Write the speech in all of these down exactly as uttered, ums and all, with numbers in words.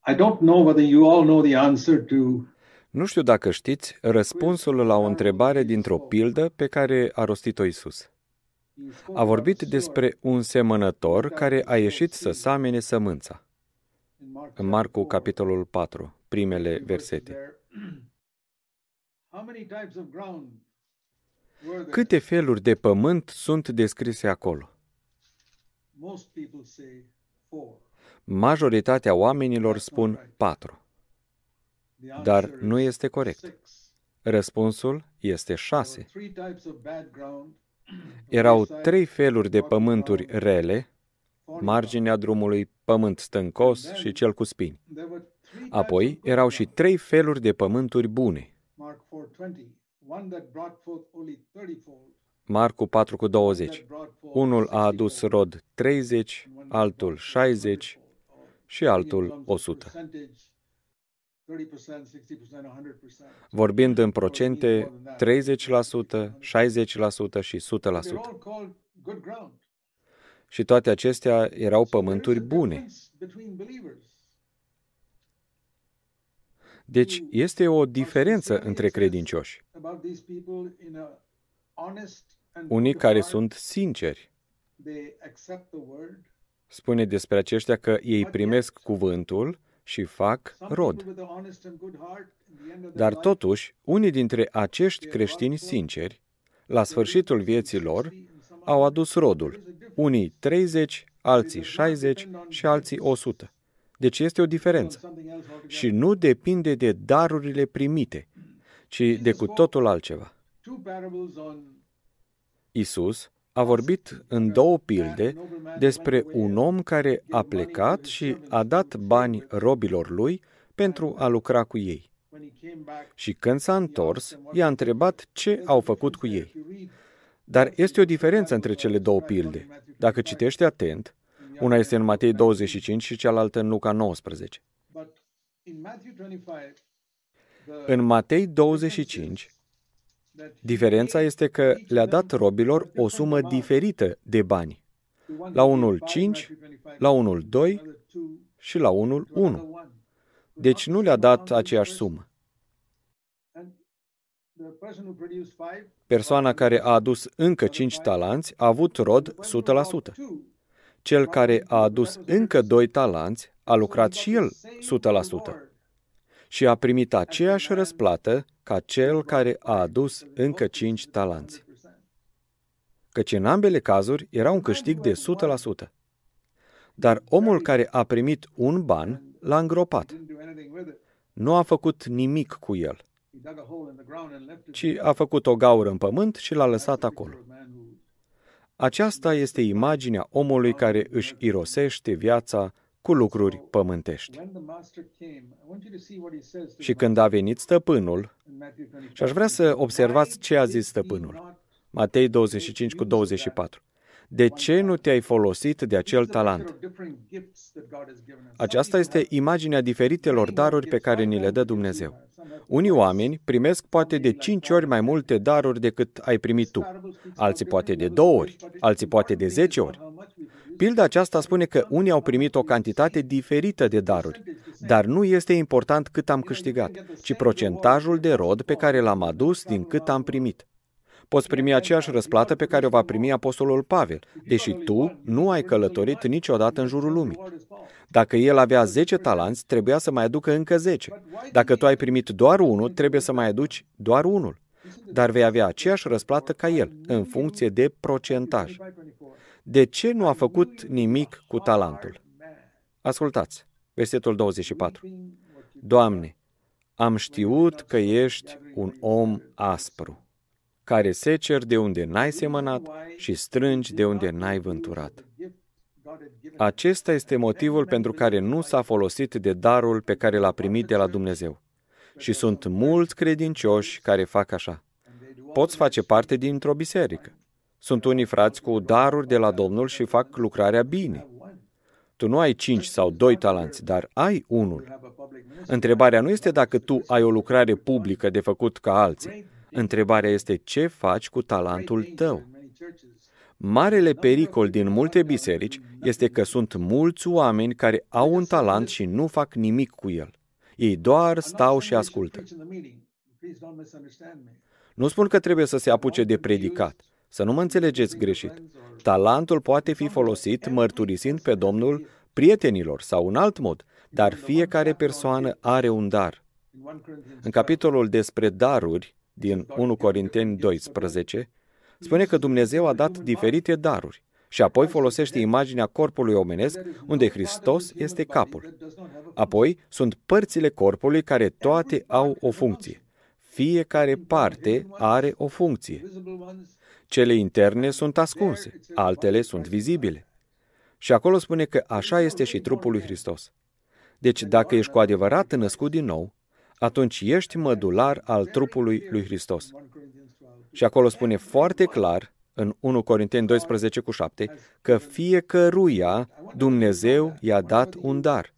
I don't know whether you all know the answer to Nu știu dacă știți răspunsul la o întrebare dintr-o pildă pe care a rostit-o Iisus. A vorbit despre un semănător care a ieșit să samene sămânța. În Marcu, capitolul patru, primele versete. Câte feluri de pământ sunt descrise acolo? Majoritatea oamenilor spun patru. Dar nu este corect. Răspunsul este șase. Erau trei feluri de pământuri rele, marginea drumului, pământ stâncos și cel cu spini. Apoi erau și trei feluri de pământuri bune. Marcu patru cu douăzeci. Unul a adus rod treizeci, altul șaizeci și altul o sută. Vorbind în procente, treizeci la sută, șaizeci la sută și o sută la sută. Și toate acestea erau pământuri bune. Deci este o diferență între credincioși. Unii care sunt sinceri. Spune despre aceștia că ei primesc cuvântul și fac rod. Dar totuși, unii dintre acești creștini sinceri, la sfârșitul vieții lor, au adus rodul. Unii treizeci, alții șaizeci și alții o sută. Deci este o diferență. Și nu depinde de darurile primite, ci de cu totul altceva. Iisus a vorbit în două pilde despre un om care a plecat și a dat bani robilor lui pentru a lucra cu ei. Și când s-a întors, i-a întrebat ce au făcut cu ei. Dar este o diferență între cele două pilde. Dacă citești atent, una este în Matei douăzeci și cinci și cealaltă în Luca nouăsprezece. În Matei douăzeci și cinci, diferența este că le-a dat robilor o sumă diferită de bani. La unul cinci, la unul doi și la unul unu. Deci nu le-a dat aceeași sumă. Persoana care a adus încă cinci talanți a avut rod o sută la sută. Cel care a adus încă doi talanți a lucrat și el o sută la sută. Și a primit aceeași răsplată ca cel care a adus încă cinci talanți. Căci în ambele cazuri era un câștig de o sută la sută. Dar omul care a primit un ban l-a îngropat. Nu a făcut nimic cu el, ci a făcut o gaură în pământ și l-a lăsat acolo. Aceasta este imaginea omului care își irosește viața cu lucruri pământești. Și când a venit stăpânul, și aș vrea să observați ce a zis stăpânul, Matei douăzeci și cinci cu douăzeci și patru. De ce nu te-ai folosit de acel talent? Aceasta este imaginea diferitelor daruri pe care ni le dă Dumnezeu. Unii oameni primesc poate de cinci ori mai multe daruri decât ai primit tu. Alții poate de două ori, alții poate de zece ori. Pilda aceasta spune că unii au primit o cantitate diferită de daruri, dar nu este important cât am câștigat, ci procentajul de rod pe care l-am adus din cât am primit. Poți primi aceeași răsplată pe care o va primi apostolul Pavel, deși tu nu ai călătorit niciodată în jurul lumii. Dacă el avea zece talanți, trebuia să mai aducă încă zece. Dacă tu ai primit doar unul, trebuie să mai aduci doar unul. Dar vei avea aceeași răsplată ca el, în funcție de procentaj. De ce nu a făcut nimic cu talentul? Ascultați, versetul douăzeci și patru. Doamne, am știut că ești un om aspru, care seceri de unde n-ai semănat și strângi de unde n-ai vânturat. Acesta este motivul pentru care nu s-a folosit de darul pe care l-a primit de la Dumnezeu. Și sunt mulți credincioși care fac așa. Poți face parte dintr-o biserică. Sunt unii frați cu daruri de la Domnul și fac lucrarea bine. Tu nu ai cinci sau doi talanți, dar ai unul. Întrebarea nu este dacă tu ai o lucrare publică de făcut ca alții. Întrebarea este ce faci cu talentul tău. Marele pericol din multe biserici este că sunt mulți oameni care au un talent și nu fac nimic cu el. Ei doar stau și ascultă. Nu spun că trebuie să se apuce de predicat. Să nu mă înțelegeți greșit. Talentul poate fi folosit mărturisind pe Domnul prietenilor sau în alt mod, dar fiecare persoană are un dar. În capitolul despre daruri din unu Corinteni doisprezece, spune că Dumnezeu a dat diferite daruri și apoi folosește imaginea corpului omenesc unde Hristos este capul. Apoi sunt părțile corpului care toate au o funcție. Fiecare parte are o funcție. Cele interne sunt ascunse, altele sunt vizibile. Și acolo spune că așa este și trupul lui Hristos. Deci dacă ești cu adevărat născut din nou, atunci ești mădular al trupului lui Hristos. Și acolo spune foarte clar, în unu Corinteni doisprezece cu șapte, că fiecăruia Dumnezeu i-a dat un dar.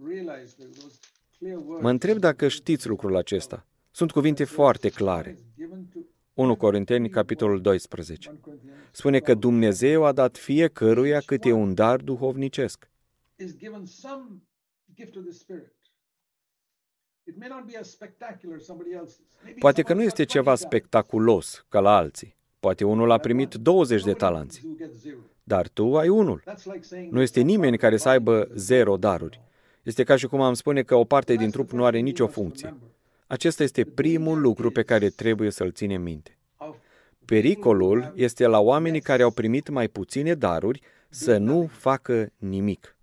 Mă întreb dacă știți lucrul acesta. Sunt cuvinte foarte clare. unu Corinteni, capitolul doisprezece. Spune că Dumnezeu a dat fiecăruia câte un dar duhovnicesc. Poate că nu este ceva spectaculos ca la alții. Poate unul a primit douăzeci de talanți, dar tu ai unul. Nu este nimeni care să aibă zero daruri. Este ca și cum am spune că o parte din trup nu are nicio funcție. Acesta este primul lucru pe care trebuie să-l ținem minte. Pericolul este la oamenii care au primit mai puține daruri să nu facă nimic.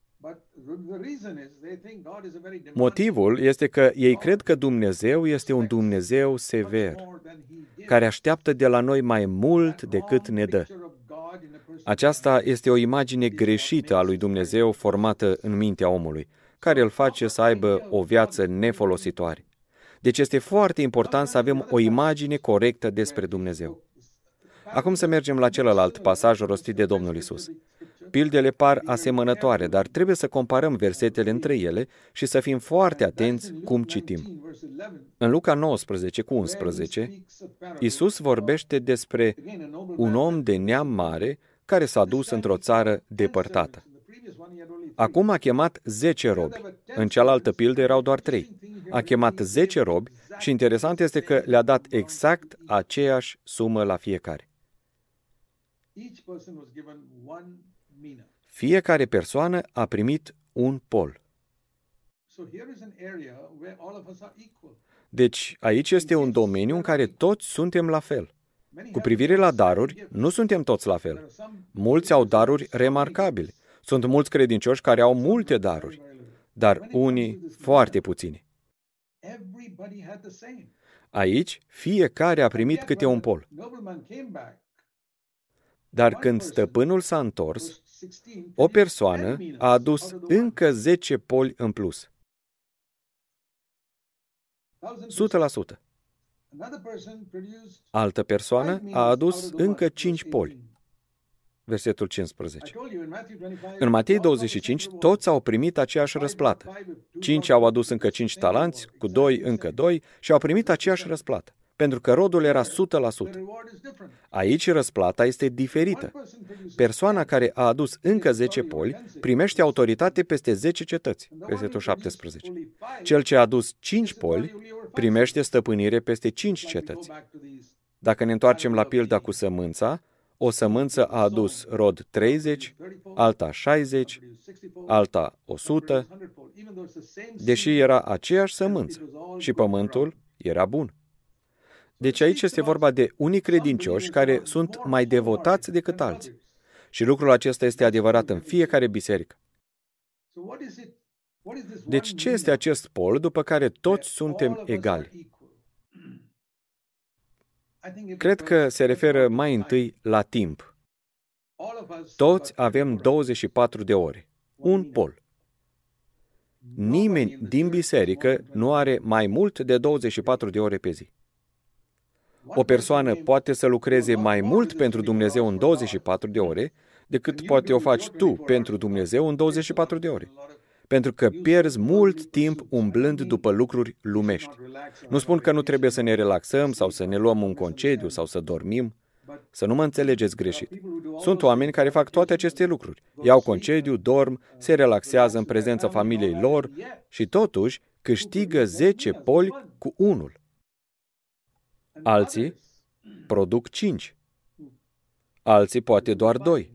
Motivul este că ei cred că Dumnezeu este un Dumnezeu sever, care așteaptă de la noi mai mult decât ne dă. Aceasta este o imagine greșită a lui Dumnezeu formată în mintea omului, care îl face să aibă o viață nefolositoare. Deci este foarte important să avem o imagine corectă despre Dumnezeu. Acum să mergem la celălalt pasaj rostit de Domnul Iisus. Pildele par asemănătoare, dar trebuie să comparăm versetele între ele și să fim foarte atenți cum citim. În Luca nouăsprezece cu unsprezece, Iisus vorbește despre un om de neam mare care s-a dus într-o țară depărtată. Acum a chemat zece robi. În cealaltă pildă erau doar trei. A chemat zece robi și interesant este că le-a dat exact aceeași sumă la fiecare. Fiecare persoană a primit un pol. Deci, aici este un domeniu în care toți suntem la fel. Cu privire la daruri, nu suntem toți la fel. Mulți au daruri remarcabile. Sunt mulți credincioși care au multe daruri, dar unii foarte puține. Aici, fiecare a primit câte un pol. Dar când stăpânul s-a întors, o persoană a adus încă zece poli în plus. o sută la sută. Altă persoană a adus încă cinci poli. Versetul cincisprezece. În Matei douăzeci și cinci, toți au primit aceeași răsplată. Cinci au adus încă cinci talanți, cu doi încă doi și au primit aceeași răsplată, pentru că rodul era o sută la sută. Aici răsplata este diferită. Persoana care a adus încă zece poli primește autoritate peste zece cetăți. Versetul șaptesprezece. Cel ce a adus cinci poli primește stăpânire peste cinci cetăți. Dacă ne întoarcem la pilda cu sămânța, o sămânță a adus rod treizeci, alta șaizeci, alta o sută, deși era aceeași sămânță și pământul era bun. Deci aici este vorba de unii credincioși care sunt mai devotați decât alții. Și lucrul acesta este adevărat în fiecare biserică. Deci ce este acest pol după care toți suntem egali? Cred că se referă mai întâi la timp. Toți avem douăzeci și patru de ore. Un pol. Nimeni din biserică nu are mai mult de douăzeci și patru de ore pe zi. O persoană poate să lucreze mai mult pentru Dumnezeu în douăzeci și patru de ore decât poate o faci tu pentru Dumnezeu în douăzeci și patru de ore. Pentru că pierzi mult timp umblând după lucruri lumești. Nu spun că nu trebuie să ne relaxăm sau să ne luăm un concediu sau să dormim. Să nu mă înțelegeți greșit. Sunt oameni care fac toate aceste lucruri. Iau concediu, dorm, se relaxează în prezența familiei lor și totuși câștigă zece poli cu unul. Alții produc cinci. Alții poate doar doi.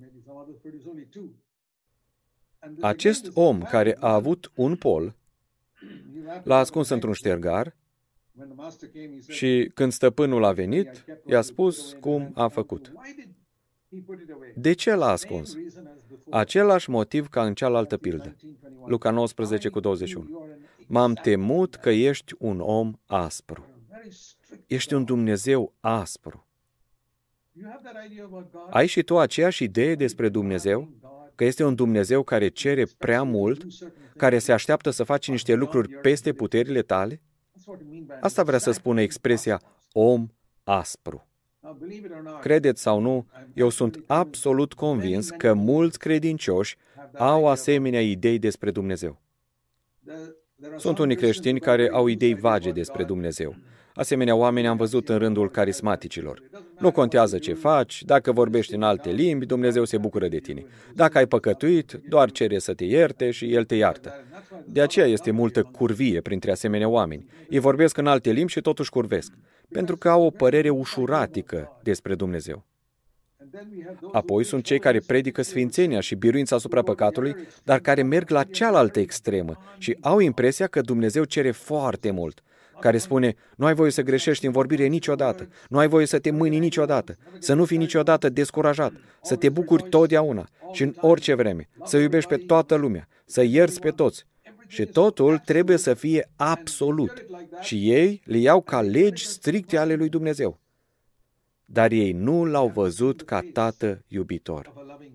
Acest om care a avut un pol l-a ascuns într-un ștergar și când stăpânul a venit, i-a spus cum a făcut. De ce l-a ascuns? Același motiv ca în cealaltă pildă. Luca nouăsprezece cu douăzeci și unu. M-am temut că ești un om aspru. Ești un Dumnezeu aspru. Ai și tu aceeași idee despre Dumnezeu? Că este un Dumnezeu care cere prea mult, care se așteaptă să faci niște lucruri peste puterile tale? Asta vrea să spună expresia om aspru. Credeți sau nu, eu sunt absolut convins că mulți credincioși au asemenea idei despre Dumnezeu. Sunt unii creștini care au idei vage despre Dumnezeu. Asemenea oameni am văzut în rândul carismaticilor. Nu contează ce faci, dacă vorbești în alte limbi, Dumnezeu se bucură de tine. Dacă ai păcătuit, doar cere să te ierte și El te iartă. De aceea este multă curvie printre asemenea oameni. Ei vorbesc în alte limbi și totuși curvesc, pentru că au o părere ușuratică despre Dumnezeu. Apoi sunt cei care predică sfințenia și biruința asupra păcatului, dar care merg la cealaltă extremă și au impresia că Dumnezeu cere foarte mult, care spune, nu ai voie să greșești în vorbire niciodată, nu ai voie să te mâni niciodată, să nu fii niciodată descurajat, să te bucuri totdeauna și în orice vreme, să iubești pe toată lumea, să ierți pe toți. Și totul trebuie să fie absolut. Și ei le iau ca legi stricte ale lui Dumnezeu. Dar ei nu l-au văzut ca tată iubitor.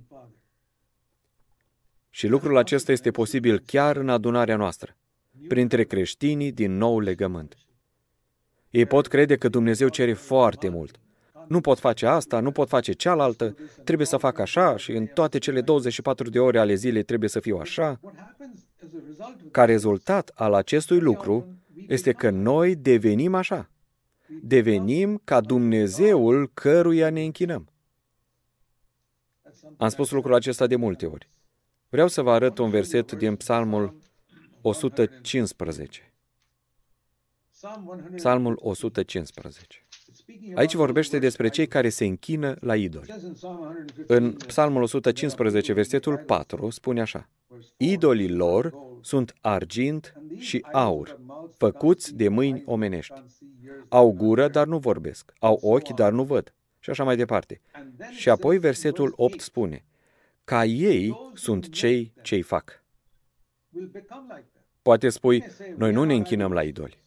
Și lucrul acesta este posibil chiar în adunarea noastră, printre creștinii din nou legământ. Ei pot crede că Dumnezeu cere foarte mult. Nu pot face asta, nu pot face cealaltă, trebuie să fac așa și în toate cele douăzeci și patru de ore ale zilei trebuie să fiu așa. Ca rezultat al acestui lucru este că noi devenim așa. Devenim ca Dumnezeul căruia ne închinăm. Am spus lucrul acesta de multe ori. Vreau să vă arăt un verset din Psalmul o sută cincisprezece. Psalmul o sută cincisprezece. Aici vorbește despre cei care se închină la idoli. În Psalmul o sută cincisprezece, versetul patru, spune așa: idolii lor sunt argint și aur, făcuți de mâini omenești. Au gură, dar nu vorbesc. Au ochi, dar nu văd. Și așa mai departe. Și apoi versetul opt spune: ca ei sunt cei ce-i fac. Poate spui, noi nu ne închinăm la idoli.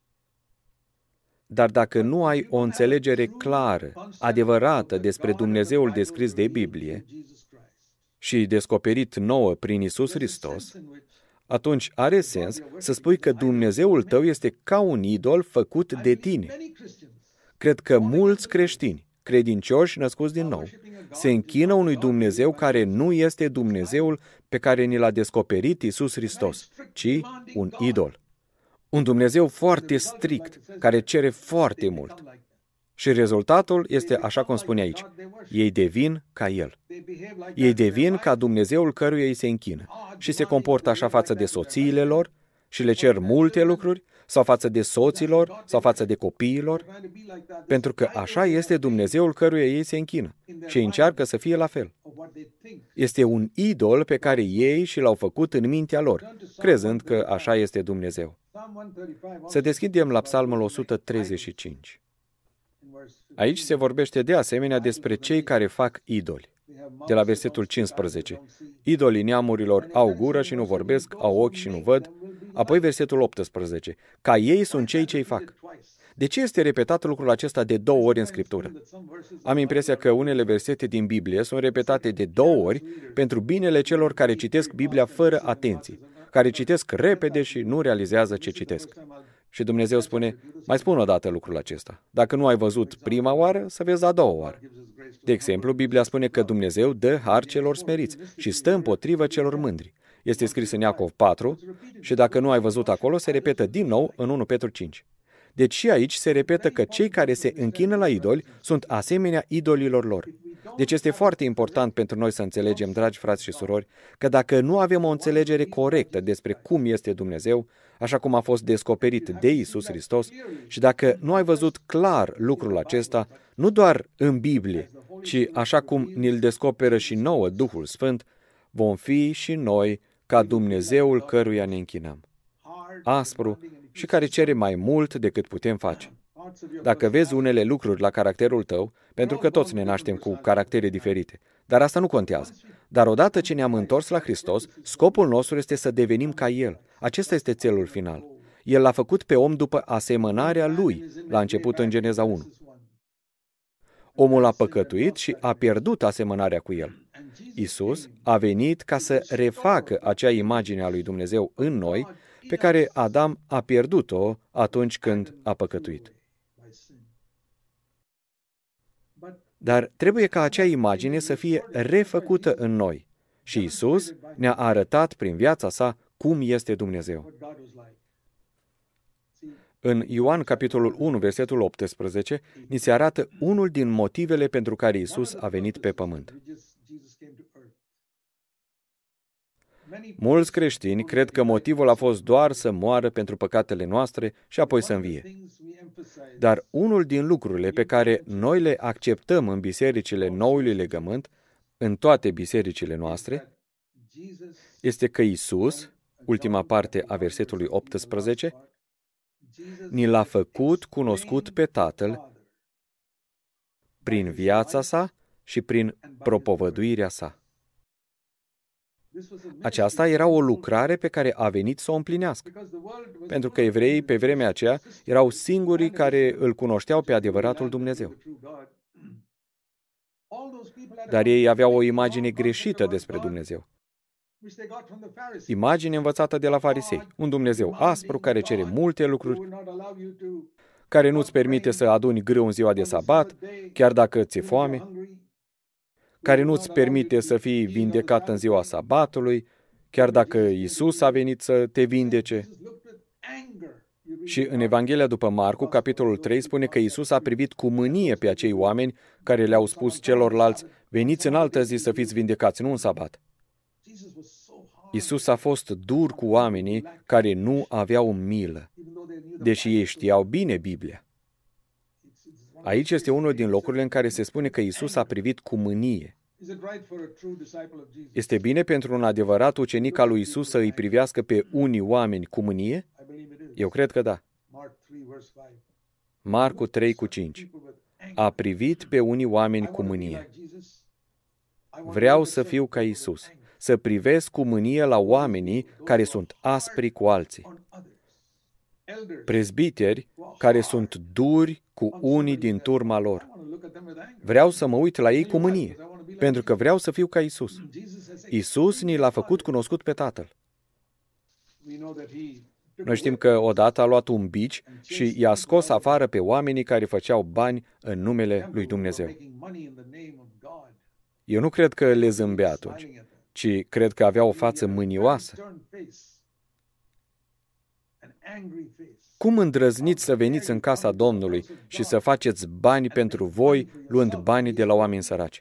Dar dacă nu ai o înțelegere clară, adevărată despre Dumnezeul descris de Biblie și descoperit nouă prin Iisus Hristos, atunci are sens să spui că Dumnezeul tău este ca un idol făcut de tine. Cred că mulți creștini, credincioși născuți din nou, se închină unui Dumnezeu care nu este Dumnezeul pe care ni l-a descoperit Iisus Hristos, ci un idol. Un Dumnezeu foarte strict, care cere foarte mult. Și rezultatul este așa cum spune aici. Ei devin ca El. Ei devin ca Dumnezeul căruia ei se închină. Și se comportă așa față de soțiile lor și le cer multe lucruri, sau față de soților, sau față de copiilor, pentru că așa este Dumnezeul căruia ei se închină și încearcă să fie la fel. Este un idol pe care ei și l-au făcut în mintea lor, crezând că așa este Dumnezeu. Să deschidem la Psalmul o sută treizeci și cinci. Aici se vorbește de asemenea despre cei care fac idoli. De la versetul cincisprezece. Idolii neamurilor au gură și nu vorbesc, au ochi și nu văd. Apoi versetul optsprezece. Ca ei sunt cei ce-i fac. De ce este repetat lucrul acesta de două ori în Scriptură? Am impresia că unele versete din Biblie sunt repetate de două ori pentru binele celor care citesc Biblia fără atenție, care citesc repede și nu realizează ce citesc. Și Dumnezeu spune, mai spun o dată lucrul acesta. Dacă nu ai văzut prima oară, să vezi a doua oară. De exemplu, Biblia spune că Dumnezeu dă har celor smeriți și stă împotrivă celor mândri. Este scris în Iacov patru și dacă nu ai văzut acolo, se repetă din nou în unu Petru cinci. Deci și aici se repetă că cei care se închină la idoli sunt asemenea idolilor lor. Deci este foarte important pentru noi să înțelegem, dragi frați și surori, că dacă nu avem o înțelegere corectă despre cum este Dumnezeu, așa cum a fost descoperit de Iisus Hristos, și dacă nu ai văzut clar lucrul acesta, nu doar în Biblie, ci așa cum ni-l descoperă și nouă Duhul Sfânt, vom fi și noi ca Dumnezeul căruia ne închinăm, aspru și care cere mai mult decât putem face. Dacă vezi unele lucruri la caracterul tău, pentru că toți ne naștem cu caractere diferite, dar asta nu contează. Dar odată ce ne-am întors la Hristos, scopul nostru este să devenim ca El. Acesta este țelul final. El l-a făcut pe om după asemănarea Lui, la început în Geneza unu. Omul a păcătuit și a pierdut asemănarea cu El. Iisus a venit ca să refacă acea imagine a lui Dumnezeu în noi, pe care Adam a pierdut-o atunci când a păcătuit. Dar trebuie ca acea imagine să fie refăcută în noi. Și Iisus ne-a arătat prin viața sa cum este Dumnezeu. În Ioan, capitolul unu, versetul optsprezece, ni se arată unul din motivele pentru care Iisus a venit pe pământ. Mulți creștini cred că motivul a fost doar să moară pentru păcatele noastre și apoi să învie. Dar unul din lucrurile pe care noi le acceptăm în bisericile Noului Legământ, în toate bisericile noastre, este că Iisus, ultima parte a versetului optsprezece, ni l-a făcut cunoscut pe Tatăl prin viața sa și prin propovăduirea sa. Aceasta era o lucrare pe care a venit să o împlinească, pentru că evreii pe vremea aceea erau singurii care îl cunoșteau pe adevăratul Dumnezeu. Dar ei aveau o imagine greșită despre Dumnezeu. Imagine învățată de la farisei, un Dumnezeu aspru care cere multe lucruri, care nu-ți permite să aduni grâu în ziua de sabat, chiar dacă ți-e foame, care nu-ți permite să fii vindecat în ziua sabatului, chiar dacă Iisus a venit să te vindece. Și în Evanghelia după Marcu, capitolul trei, spune că Iisus a privit cu mânie pe acei oameni care le-au spus celorlalți, veniți în altă zi să fiți vindecați, nu în sabat. Iisus a fost dur cu oamenii care nu aveau milă, deși ei știau bine Biblia. Aici este unul din locurile în care se spune că Iisus a privit cu mânie. Este bine pentru un adevărat ucenic al lui Iisus să îi privească pe unii oameni cu mânie? Eu cred că da. Marcu trei cu cinci. A privit pe unii oameni cu mânie. Vreau să fiu ca Iisus, să privesc cu mânie la oamenii care sunt aspri cu alții. Prezbiteri care sunt duri cu unii din turma lor. Vreau să mă uit la ei cu mânie, pentru că vreau să fiu ca Iisus. Iisus ni l-a făcut cunoscut pe Tatăl. Noi știm că odată a luat un bici și i-a scos afară pe oamenii care făceau bani în numele lui Dumnezeu. Eu nu cred că le zâmbea atunci, ci cred că avea o față mânioasă. Cum îndrăzniți să veniți în casa Domnului și să faceți bani pentru voi, luând banii de la oameni săraci?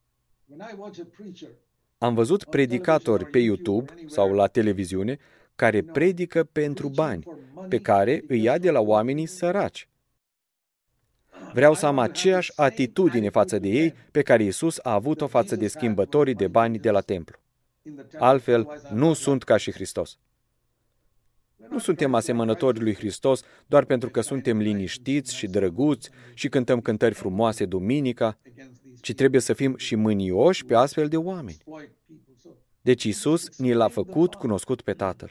Am văzut predicatori pe YouTube sau la televiziune care predică pentru bani, pe care îi ia de la oamenii săraci. Vreau să am aceeași atitudine față de ei pe care Iisus a avut-o față de schimbătorii de bani de la templu. Altfel, nu sunt ca și Hristos. Nu suntem asemănători lui Hristos doar pentru că suntem liniștiți și drăguți și cântăm cântări frumoase duminica, ci trebuie să fim și mânioși pe astfel de oameni. Deci Iisus ni l-a făcut cunoscut pe Tatăl.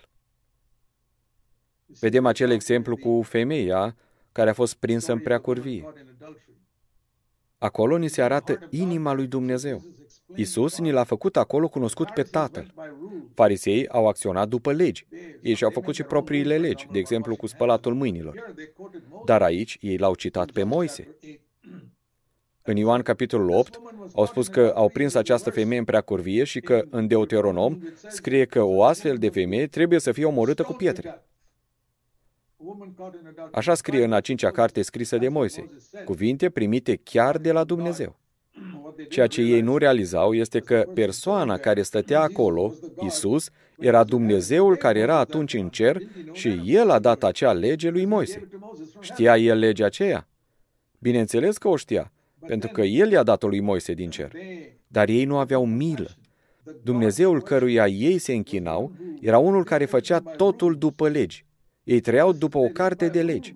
Vedem acel exemplu cu femeia care a fost prinsă în preacurvie. Acolo ni se arată inima lui Dumnezeu. Iisus ni l-a făcut acolo cunoscut pe Tatăl. Fariseii au acționat după legi. Ei și-au făcut și propriile legi, de exemplu cu spălatul mâinilor. Dar aici ei l-au citat pe Moise. În Ioan capitolul opt au spus că au prins această femeie în preacurvie și că în Deuteronom scrie că o astfel de femeie trebuie să fie omorâtă cu pietre. Așa scrie în a cincea carte scrisă de Moise, cuvinte primite chiar de la Dumnezeu. Ceea ce ei nu realizau este că persoana care stătea acolo, Isus, era Dumnezeul care era atunci în cer și El a dat acea lege lui Moise. Știa El legea aceea? Bineînțeles că o știa, pentru că El i-a dat-o lui Moise din cer. Dar ei nu aveau milă. Dumnezeul căruia ei se închinau era unul care făcea totul după legi. Ei trăiau după o carte de legi.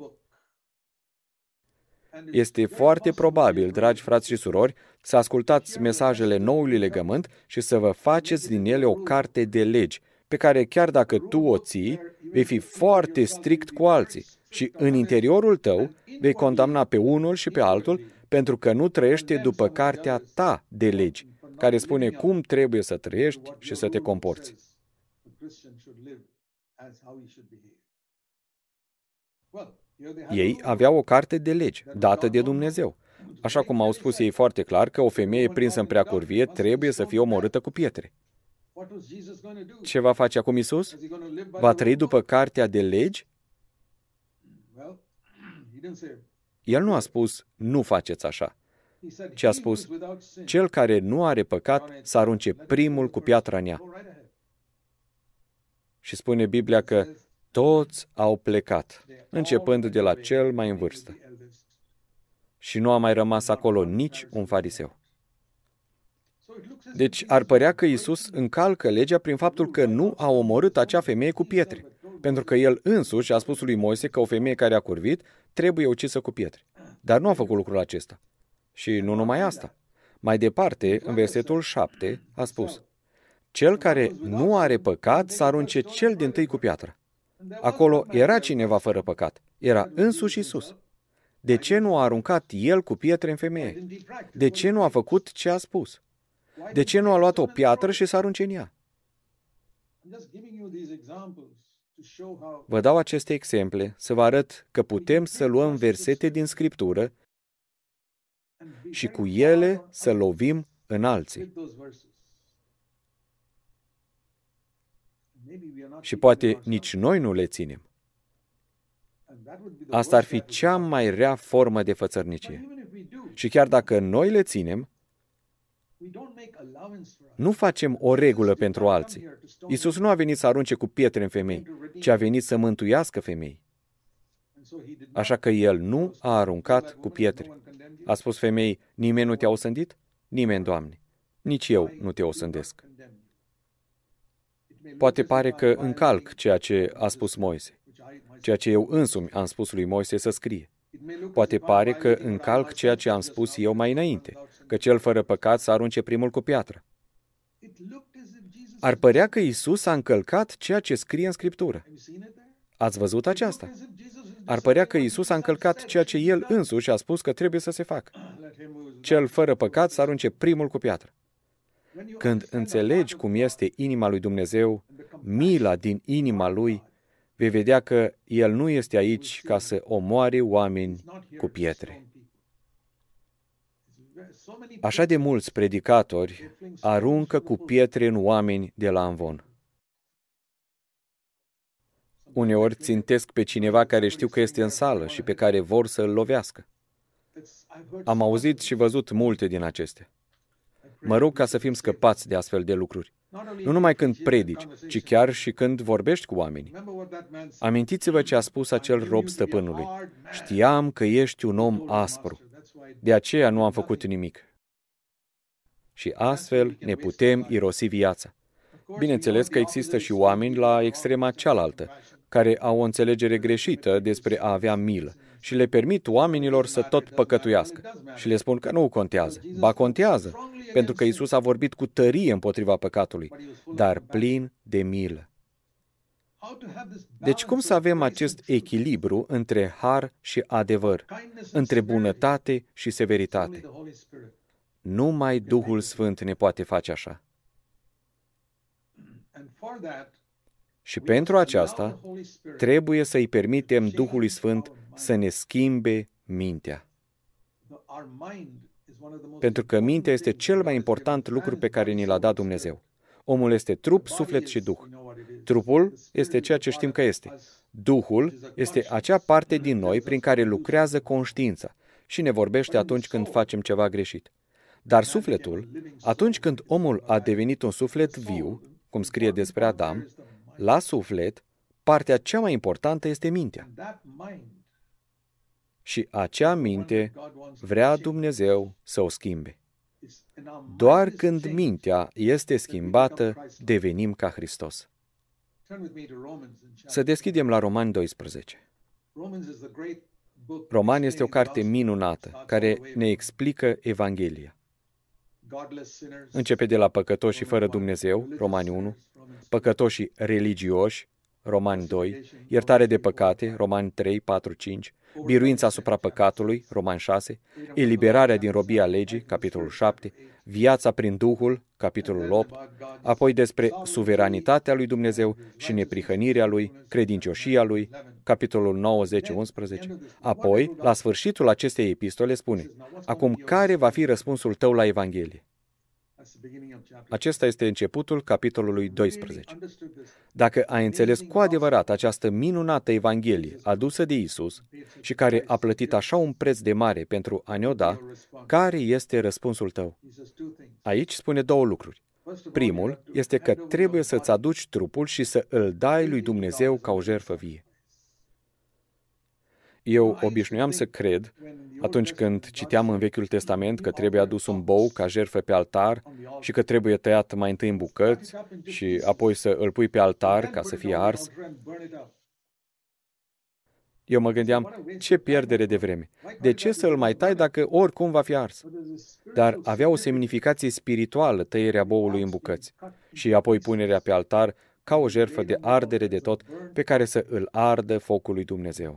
Este foarte probabil, dragi frați și surori, să ascultați mesajele noului legământ și să vă faceți din ele o carte de legi, pe care chiar dacă tu o ții, vei fi foarte strict cu alții și în interiorul tău vei condamna pe unul și pe altul pentru că nu trăiește după cartea ta de legi, care spune cum trebuie să trăiești și să te comporți. Ei aveau o carte de legi, dată de Dumnezeu. Așa cum au spus ei foarte clar că o femeie prinsă în preacurvie trebuie să fie omorâtă cu pietre. Ce va face acum Isus? Va trăi după cartea de legi? El nu a spus, nu faceți așa, ci a spus, cel care nu are păcat să arunce primul cu piatra în ea. Și spune Biblia că toți au plecat, începând de la cel mai în vârstă. Și nu a mai rămas acolo nici un fariseu. Deci ar părea că Isus încalcă legea prin faptul că nu a omorât acea femeie cu pietre, pentru că el însuși a spus lui Moise că o femeie care a curvit trebuie ucisă cu pietre. Dar nu a făcut lucrul acesta. Și nu numai asta. Mai departe, în versetul șapte, a spus, cel care nu are păcat să arunce cel dintâi cu piatră. Acolo era cineva fără păcat. Era însuși Isus. De ce nu a aruncat el cu pietre în femeie? De ce nu a făcut ce a spus? De ce nu a luat o piatră și să arunce în ea? Vă dau aceste exemple să vă arăt că putem să luăm versete din Scriptură și cu ele să lovim în alții. Și poate nici noi nu le ținem. Asta ar fi cea mai rea formă de fățărnicie. Și chiar dacă noi le ținem, nu facem o regulă pentru alții. Iisus nu a venit să arunce cu pietre în femei, ci a venit să mântuiască femei. Așa că El nu a aruncat cu pietre. A spus femeii, nimeni nu te-a osândit? Nimeni, Doamne. Nici eu nu te osândesc. Poate pare că încalc ceea ce a spus Moise, ceea ce eu însumi am spus lui Moise să scrie. Poate pare că încalc ceea ce am spus eu mai înainte, că cel fără păcat să arunce primul cu piatră. Ar părea că Isus a încălcat ceea ce scrie în Scriptură. Ați văzut aceasta? Ar părea că Isus a încălcat ceea ce El însuși a spus că trebuie să se facă. Cel fără păcat să arunce primul cu piatră. Când înțelegi cum este inima lui Dumnezeu, mila din inima Lui, vei vedea că El nu este aici ca să omoare oameni cu pietre. Așa de mulți predicatori aruncă cu pietre în oameni de la amvon. Uneori țintesc pe cineva care știu că este în sală și pe care vor să îl lovească. Am auzit și văzut multe din acestea. Mă rog ca să fim scăpați de astfel de lucruri. Nu numai când predici, ci chiar și când vorbești cu oamenii. Amintiți-vă ce a spus acel rob stăpânului. Știam că ești un om aspru. De aceea nu am făcut nimic. Și astfel ne putem irosi viața. Bineînțeles că există și oameni la extrema cealaltă, care au o înțelegere greșită despre a avea milă și le permit oamenilor să tot păcătuiască. Și le spun că nu contează. Ba contează, pentru că Isus a vorbit cu tărie împotriva păcatului, dar plin de milă. Deci cum să avem acest echilibru între har și adevăr, între bunătate și severitate? Numai Duhul Sfânt ne poate face așa. Și pentru aceasta, trebuie să-i permitem Duhului Sfânt să ne schimbe mintea. Pentru că mintea este cel mai important lucru pe care ni l-a dat Dumnezeu. Omul este trup, suflet și duh. Trupul este ceea ce știm că este. Duhul este acea parte din noi prin care lucrează conștiința și ne vorbește atunci când facem ceva greșit. Dar sufletul, atunci când omul a devenit un suflet viu, cum scrie despre Adam, la suflet, partea cea mai importantă este mintea. Și acea minte vrea Dumnezeu să o schimbe. Doar când mintea este schimbată, devenim ca Hristos. Să deschidem la Romani doisprezece. Romani este o carte minunată care ne explică Evanghelia. Începe de la păcătoșii fără Dumnezeu, Romani unu, păcătoșii religioși, Romani doi, iertare de păcate, Romani trei, patru, cinci, biruința asupra păcatului, Romani șase, eliberarea din robia legii, capitolul șapte, viața prin Duhul, capitolul opt, apoi despre suveranitatea lui Dumnezeu și neprihănirea lui, credincioșia lui, capitolul nouă, zece, unsprezece. Apoi, la sfârșitul acestei epistole spune: acum, care va fi răspunsul tău la Evanghelie? Acesta este începutul capitolului doisprezece. Dacă ai înțeles cu adevărat această minunată Evanghelie adusă de Isus și care a plătit așa un preț de mare pentru a ne-o da, care este răspunsul tău? Aici spune două lucruri. Primul este că trebuie să-ți aduci trupul și să îl dai lui Dumnezeu ca o jertfă vie. Eu obișnuiam să cred, atunci când citeam în Vechiul Testament, că trebuie adus un bou ca jertfă pe altar și că trebuie tăiat mai întâi în bucăți și apoi să îl pui pe altar ca să fie ars. Eu mă gândeam, ce pierdere de vreme! De ce să îl mai tai dacă oricum va fi ars? Dar avea o semnificație spirituală tăierea boului în bucăți și apoi punerea pe altar ca o jertfă de ardere de tot pe care să îl ardă focul lui Dumnezeu.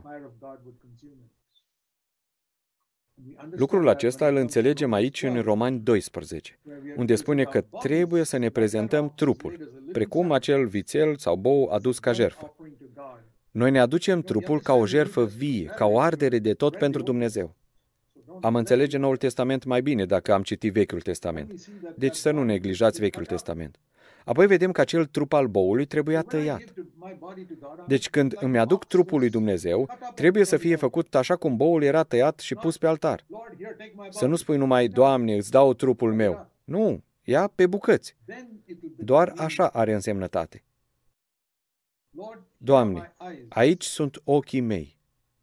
Lucrul acesta îl înțelegem aici în Romani doisprezece, unde spune că trebuie să ne prezentăm trupul, precum acel vițel sau bou adus ca jertfă. Noi ne aducem trupul ca o jertfă vie, ca o ardere de tot pentru Dumnezeu. Am înțelege Noul Testament mai bine dacă am citit Vechiul Testament. Deci să nu neglijați Vechiul Testament. Apoi vedem că acel trup al boului trebuia tăiat. Deci când îmi aduc trupul lui Dumnezeu, trebuie să fie făcut așa cum boul era tăiat și pus pe altar. Să nu spui numai, Doamne, îți dau trupul meu. Nu, ia pe bucăți. Doar așa are însemnătate. Doamne, aici sunt ochii mei.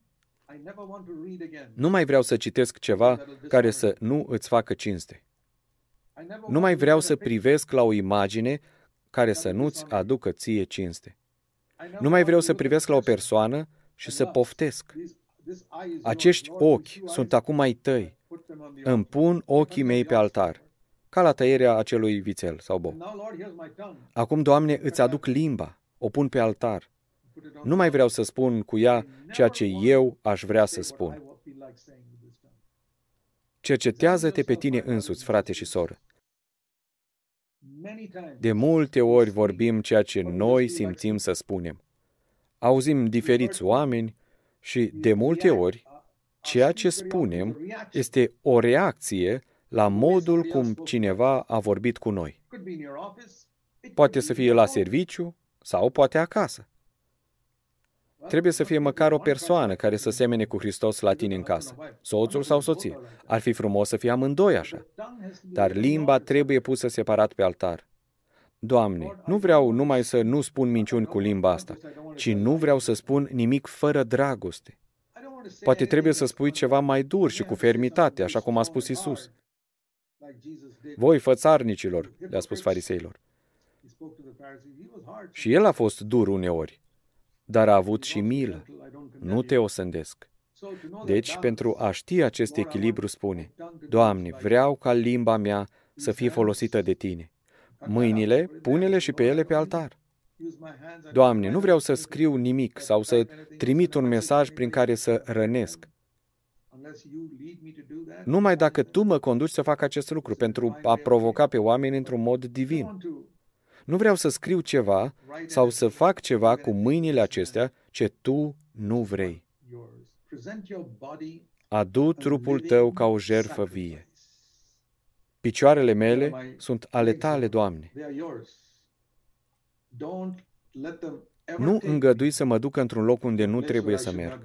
Nu mai vreau să citesc ceva care să nu îți facă cinste. Nu mai vreau să privesc la o imagine care să nu-ți aducă ție cinste. Nu mai vreau să privesc la o persoană și să poftesc. Acești ochi sunt acum ai tăi. Îmi pun ochii mei pe altar, ca la tăierea acelui vițel sau bou. Acum, Doamne, îți aduc limba, o pun pe altar. Nu mai vreau să spun cu ea ceea ce eu aș vrea să spun. Cercetează-te pe tine însuți, frate și soră. De multe ori vorbim ceea ce noi simțim să spunem. Auzim diferiți oameni și, de multe ori, ceea ce spunem este o reacție la modul cum cineva a vorbit cu noi. Poate să fie la serviciu sau poate acasă. Trebuie să fie măcar o persoană care să semene cu Hristos la tine în casă, soțul sau soție. Ar fi frumos să fie amândoi așa. Dar limba trebuie pusă separat pe altar. Doamne, nu vreau numai să nu spun minciuni cu limba asta, ci nu vreau să spun nimic fără dragoste. Poate trebuie să spui ceva mai dur și cu fermitate, așa cum a spus Isus. Voi, fățarnicilor, le-a spus fariseilor. Și el a fost dur uneori, dar a avut și milă. Nu te osândesc. Deci, pentru a ști acest echilibru, spune, Doamne, vreau ca limba mea să fie folosită de Tine. Mâinile, pune-le și pe ele pe altar. Doamne, nu vreau să scriu nimic sau să trimit un mesaj prin care să rănesc. Numai dacă Tu mă conduci să fac acest lucru pentru a provoca pe oameni într-un mod divin. Nu vreau să scriu ceva sau să fac ceva cu mâinile acestea ce Tu nu vrei. Adu trupul Tău ca o jertfă vie. Picioarele mele sunt ale Tale, Doamne. Nu îngădui să mă duc într-un loc unde nu trebuie să merg.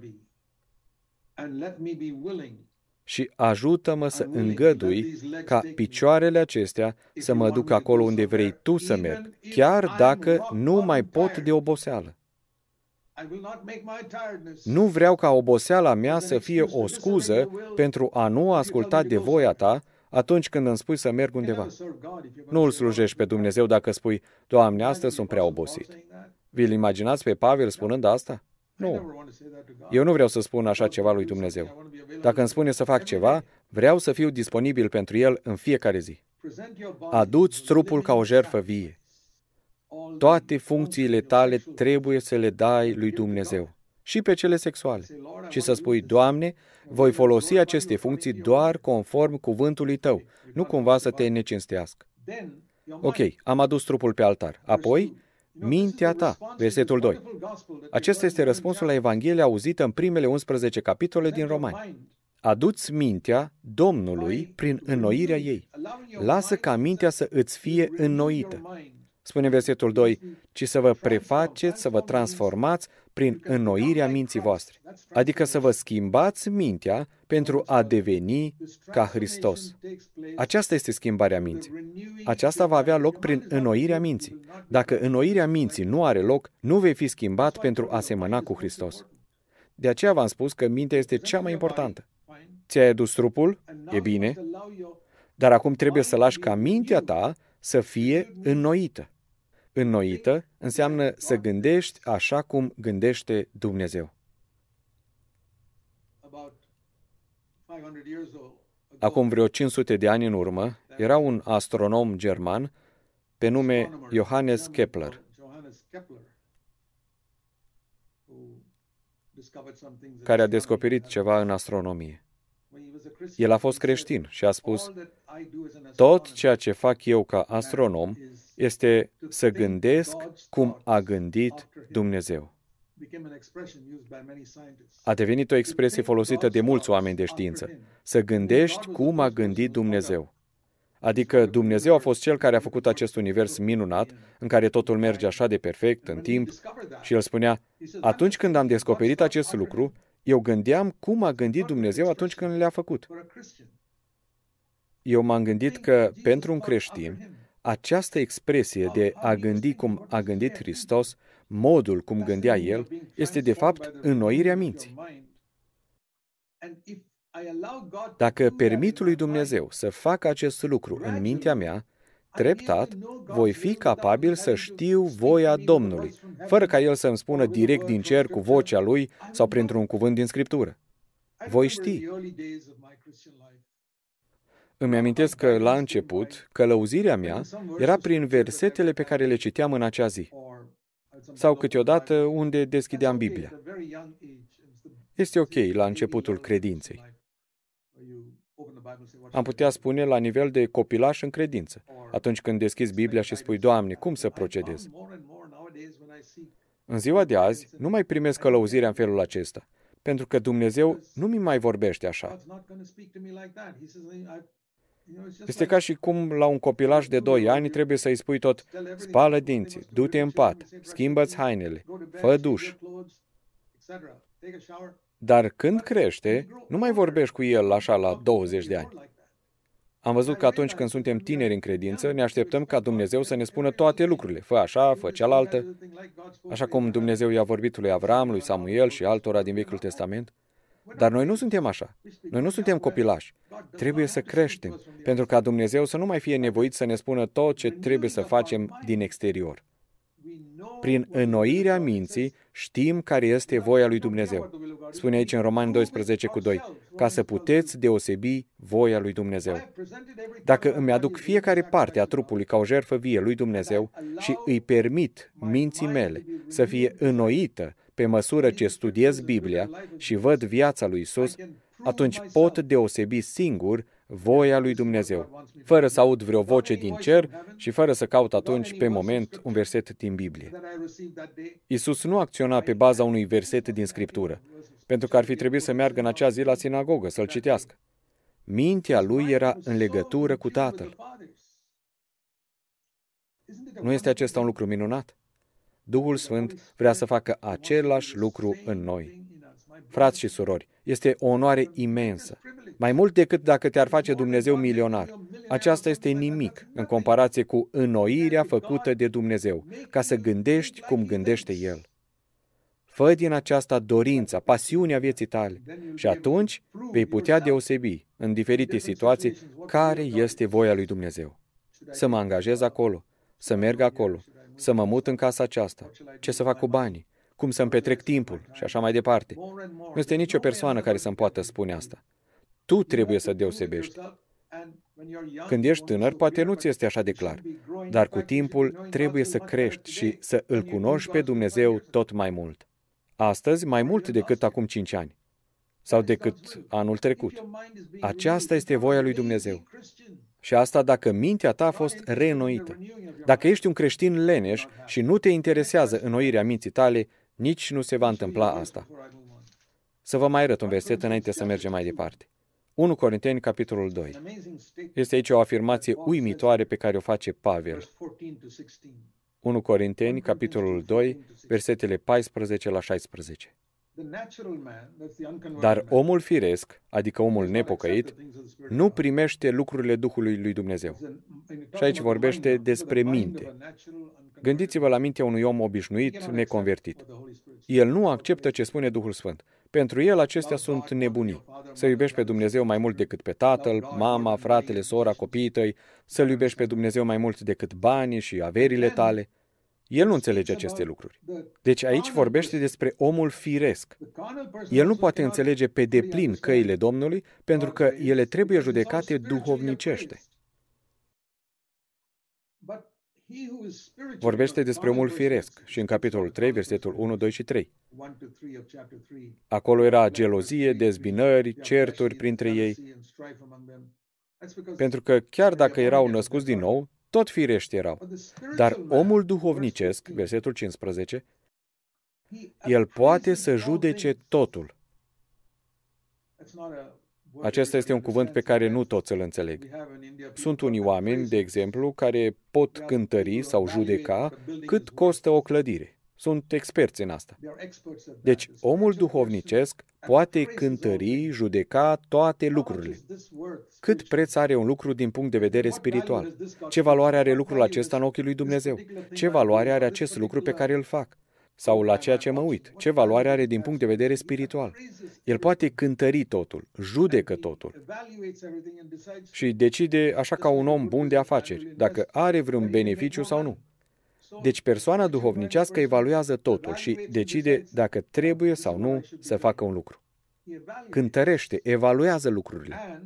Și ajută-mă să îngădui ca picioarele acestea să mă duc acolo unde vrei tu să merg, chiar dacă nu mai pot de oboseală. Nu vreau ca oboseala mea să fie o scuză pentru a nu asculta de voia ta atunci când îmi spui să merg undeva. Nu îl slujești pe Dumnezeu dacă spui, Doamne, astăzi sunt prea obosit. Vi-l imaginați pe Pavel spunând asta? Nu. Eu nu vreau să spun așa ceva lui Dumnezeu. Dacă îmi spune să fac ceva, vreau să fiu disponibil pentru el în fiecare zi. Adu-ți trupul ca o jertfă vie. Toate funcțiile tale trebuie să le dai lui Dumnezeu, și pe cele sexuale. Și să spui, Doamne, voi folosi aceste funcții doar conform cuvântului Tău, nu cumva să te necinstească. Ok, am adus trupul pe altar. Apoi, mintea ta, versetul doi. Acesta este răspunsul la Evanghelia auzită în primele unsprezece capitole din Romani. Adu-ți mintea Domnului prin înnoirea ei. Lasă ca mintea să îți fie înnoită. Spune versetul doi, ci să vă prefaceți, să vă transformați prin înnoirea minții voastre. Adică să vă schimbați mintea pentru a deveni ca Hristos. Aceasta este schimbarea minții. Aceasta va avea loc prin înnoirea minții. Dacă înnoirea minții nu are loc, nu vei fi schimbat pentru a semăna cu Hristos. De aceea v-am spus că mintea este cea mai importantă. Ți-ai adus trupul? E bine. Dar acum trebuie să lași ca mintea ta să fie înnoită. Înnoită înseamnă să gândești așa cum gândește Dumnezeu. Acum vreo cinci sute de ani în urmă, era un astronom german pe nume Johannes Kepler, care a descoperit ceva în astronomie. El a fost creștin și a spus, tot ceea ce fac eu ca astronom este să gândesc cum a gândit Dumnezeu. A devenit o expresie folosită de mulți oameni de știință. Să gândești cum a gândit Dumnezeu. Adică Dumnezeu a fost Cel care a făcut acest univers minunat, în care totul merge așa de perfect, în timp, și el spunea, atunci când am descoperit acest lucru, eu gândeam cum a gândit Dumnezeu atunci când le-a făcut. Eu m-am gândit că, pentru un creștin, această expresie de a gândi cum a gândit Hristos, modul cum gândea El, este de fapt înnoirea minții. Dacă permit lui Dumnezeu să facă acest lucru în mintea mea, treptat voi fi capabil să știu voia Domnului, fără ca El să-mi spună direct din cer cu vocea Lui sau printr-un cuvânt din Scriptură. Voi ști. Îmi amintesc că, la început, călăuzirea mea era prin versetele pe care le citeam în acea zi, sau câteodată unde deschideam Biblia. Este ok la începutul credinței. Am putea spune la nivel de copilaș în credință, atunci când deschizi Biblia și spui, Doamne, cum să procedez? În ziua de azi, nu mai primesc călăuzirea în felul acesta, pentru că Dumnezeu nu mi mai vorbește așa. Este ca și cum la un copilaș de doi ani trebuie să-i spui tot, spală dinții, du-te în pat, schimbă-ți hainele, fă duș. Dar când crește, nu mai vorbești cu el așa la douăzeci de ani. Am văzut că atunci când suntem tineri în credință, ne așteptăm ca Dumnezeu să ne spună toate lucrurile. Fă așa, fă cealaltă. Așa cum Dumnezeu i-a vorbit lui Avram, lui Samuel și altora din Vechiul Testament. Dar noi nu suntem așa. Noi nu suntem copilași. Trebuie să creștem, pentru ca Dumnezeu să nu mai fie nevoit să ne spună tot ce trebuie să facem din exterior. Prin înnoirea minții știm care este voia lui Dumnezeu. Spune aici în Romani doisprezece cu doi, ca să puteți deosebi voia lui Dumnezeu. Dacă îmi aduc fiecare parte a trupului ca o jertfă vie lui Dumnezeu și îi permit minții mele să fie înnoită pe măsură ce studiez Biblia și văd viața lui Isus, atunci pot deosebi singur voia lui Dumnezeu, fără să aud vreo voce din cer și fără să caut atunci pe moment un verset din Biblie. Isus nu acționa pe baza unui verset din Scriptură, pentru că ar fi trebuit să meargă în acea zi la sinagogă, să-l citească. Mintea lui era în legătură cu Tatăl. Nu este acesta un lucru minunat? Duhul Sfânt vrea să facă același lucru în noi. Frați și surori, este o onoare imensă. Mai mult decât dacă te-ar face Dumnezeu milionar. Aceasta este nimic în comparație cu înnoirea făcută de Dumnezeu, ca să gândești cum gândește El. Fă din aceasta dorința, pasiunea vieții tale și atunci vei putea deosebi, în diferite situații, care este voia lui Dumnezeu. Să mă angajez acolo, să merg acolo, să mă mut în casa aceasta, ce să fac cu banii, cum să-mi petrec timpul și așa mai departe. Nu este nicio persoană care să-mi poată spune asta. Tu trebuie să deosebești. Când ești tânăr, poate nu ți este așa de clar, dar cu timpul trebuie să crești și să îl cunoști pe Dumnezeu tot mai mult. Astăzi, mai mult decât acum cinci ani sau decât anul trecut. Aceasta este voia lui Dumnezeu. Și asta dacă mintea ta a fost reînnoită. Dacă ești un creștin leneș și nu te interesează înnoirea minții tale, nici nu se va întâmpla asta. Să vă mai arăt un verset înainte să mergem mai departe. unu Corinteni, capitolul doi. Este aici o afirmație uimitoare pe care o face Pavel. unu Corinteni, capitolul doi, versetele paisprezece la șaisprezece. Dar omul firesc, adică omul nepocăit, nu primește lucrurile Duhului lui Dumnezeu. Și aici vorbește despre minte. Gândiți-vă la mintea unui om obișnuit, neconvertit. El nu acceptă ce spune Duhul Sfânt. Pentru el acestea sunt nebunii. Să iubești pe Dumnezeu mai mult decât pe tatăl, mama, fratele, sora, copiii tăi, să-L iubești pe Dumnezeu mai mult decât banii și averile tale. El nu înțelege aceste lucruri. Deci aici vorbește despre omul firesc. El nu poate înțelege pe deplin căile Domnului, pentru că ele trebuie judecate duhovnicește. Vorbește despre omul firesc și în capitolul trei, versetul unu, doi și trei. Acolo era gelozie, dezbinări, certuri printre ei, pentru că chiar dacă erau născuți din nou, tot firești erau. Dar omul duhovnicesc, versetul cincisprezece, el poate să judece totul. Acesta este un cuvânt pe care nu toți îl înțeleg. Sunt unii oameni, de exemplu, care pot cântări sau judeca cât costă o clădire. Sunt experți în asta. Deci, omul duhovnicesc poate cântări, judeca toate lucrurile. Cât preț are un lucru din punct de vedere spiritual? Ce valoare are lucrul acesta în ochii lui Dumnezeu? Ce valoare are acest lucru pe care îl fac? Sau la ceea ce mă uit? Ce valoare are din punct de vedere spiritual? El poate cântări totul, judecă totul și decide așa ca un om bun de afaceri, dacă are vreun beneficiu sau nu. Deci persoana duhovnicească evaluează totul și decide dacă trebuie sau nu să facă un lucru. Cântărește, evaluează lucrurile.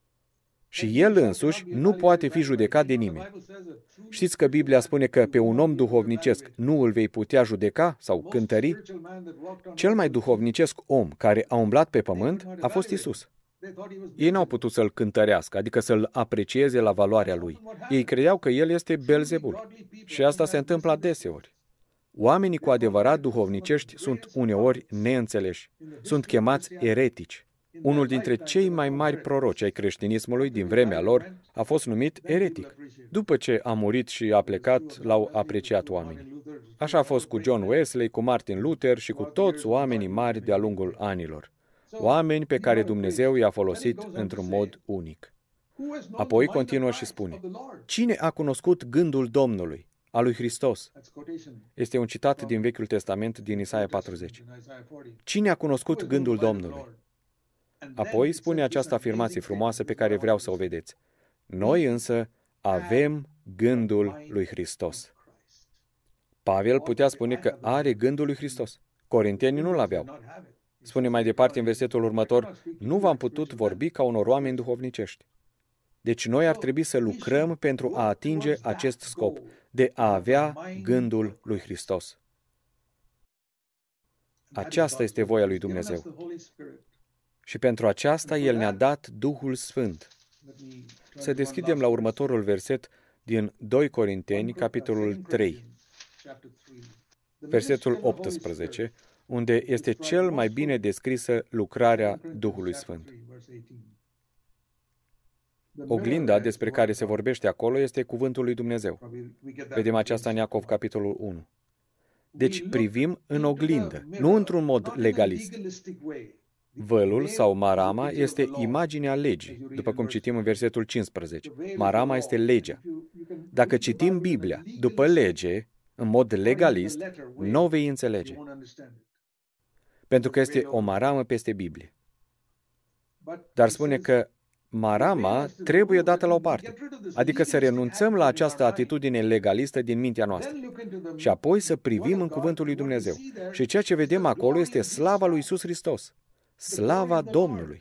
Și el însuși nu poate fi judecat de nimeni. Știți că Biblia spune că pe un om duhovnicesc nu îl vei putea judeca sau cântări? Cel mai duhovnicesc om care a umblat pe pământ a fost Isus. Ei n-au putut să-l cântărească, adică să-l aprecieze la valoarea lui. Ei credeau că el este Belzebul. Și asta se întâmplă adeseori. Oamenii cu adevărat duhovnicești sunt uneori neînțeleși. Sunt chemați eretici. Unul dintre cei mai mari proroci ai creștinismului din vremea lor a fost numit eretic. După ce a murit și a plecat, l-au apreciat oamenii. Așa a fost cu John Wesley, cu Martin Luther și cu toți oamenii mari de-a lungul anilor. Oameni pe care Dumnezeu i-a folosit într-un mod unic. Apoi continuă și spune: cine a cunoscut gândul Domnului, a lui Hristos? Este un citat din Vechiul Testament, din Isaia patruzeci. Cine a cunoscut gândul Domnului? Apoi spune această afirmație frumoasă pe care vreau să o vedeți. Noi însă avem gândul lui Hristos. Pavel putea spune că are gândul lui Hristos. Corintenii nu-l aveau. Spune mai departe în versetul următor: nu v-am putut vorbi ca unor oameni duhovnicești. Deci noi ar trebui să lucrăm pentru a atinge acest scop, de a avea gândul lui Hristos. Aceasta este voia lui Dumnezeu. Și pentru aceasta El ne-a dat Duhul Sfânt. Să deschidem la următorul verset din doi Corinteni, capitolul trei, versetul optsprezece, unde este cel mai bine descrisă lucrarea Duhului Sfânt. Oglinda despre care se vorbește acolo este cuvântul lui Dumnezeu. Vedem aceasta în Iacov, capitolul unu. Deci privim în oglindă, nu într-un mod legalist. Vălul sau marama este imaginea legii, după cum citim în versetul cincisprezece. Marama este legea. Dacă citim Biblia după lege, în mod legalist, nu o vei înțelege. Pentru că este o maramă peste Biblie. Dar spune că marama trebuie dată la o parte, adică să renunțăm la această atitudine legalistă din mintea noastră și apoi să privim în cuvântul lui Dumnezeu. Și ceea ce vedem acolo este slava lui Iisus Hristos, slava Domnului.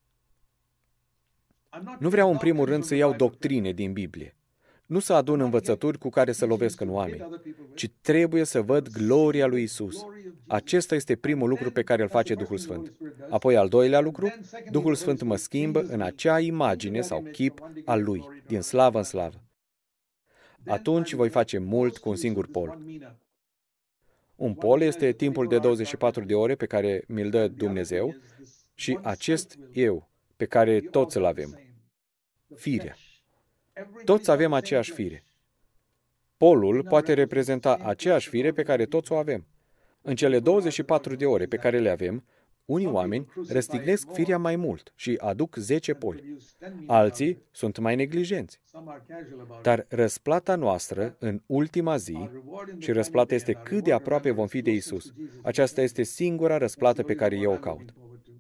Nu vreau în primul rând să iau doctrine din Biblie, nu să adun învățături cu care să lovesc în oameni, ci trebuie să văd gloria lui Iisus. Acesta este primul lucru pe care îl face Duhul Sfânt. Apoi, al doilea lucru, Duhul Sfânt mă schimbă în acea imagine sau chip al Lui, din slavă în slavă. Atunci voi face mult cu un singur pol. Un pol este timpul de douăzeci și patru de ore pe care mi-l dă Dumnezeu și acest eu pe care toți îl avem, firea. Toți avem aceeași fire. Polul poate reprezenta aceeași fire pe care toți o avem. În cele douăzeci și patru de ore pe care le avem, unii oameni răstignesc firea mai mult și aduc zece poli. Alții sunt mai neglijenți. Dar răsplata noastră în ultima zi, și răsplata este cât de aproape vom fi de Iisus, aceasta este singura răsplată pe care eu o caut.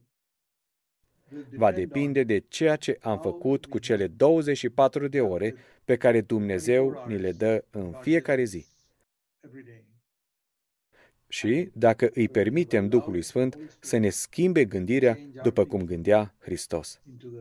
Va depinde de ceea ce am făcut cu cele douăzeci și patru de ore pe care Dumnezeu ni le dă în fiecare zi. Și dacă îi permitem Duhului Sfânt să ne schimbe gândirea după cum gândea Hristos.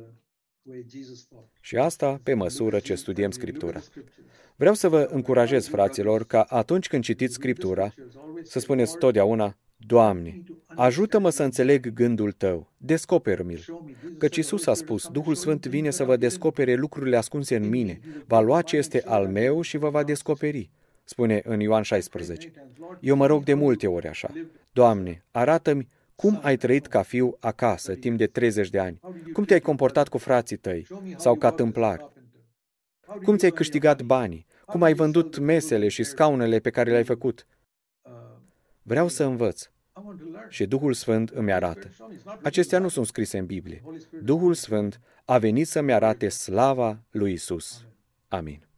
Și asta pe măsură ce studiem Scriptura. Vreau să vă încurajez, fraților, ca atunci când citiți Scriptura, să spuneți totdeauna: Doamne, ajută-mă să înțeleg gândul Tău, descoperă-mi-l. Căci Iisus a spus, Duhul Sfânt vine să vă descopere lucrurile ascunse în mine, va lua ce este al meu și vă va descoperi, spune în Ioan șaisprezece. Eu mă rog de multe ori așa: Doamne, arată-mi cum ai trăit ca fiu acasă timp de treizeci de ani, cum te-ai comportat cu frații tăi sau ca tâmplar, cum ți-ai câștigat banii, cum ai vândut mesele și scaunele pe care le-ai făcut. Vreau să învăț. Și Duhul Sfânt îmi arată. Acestea nu sunt scrise în Biblie. Duhul Sfânt a venit să-mi arate slava lui Iisus. Amin.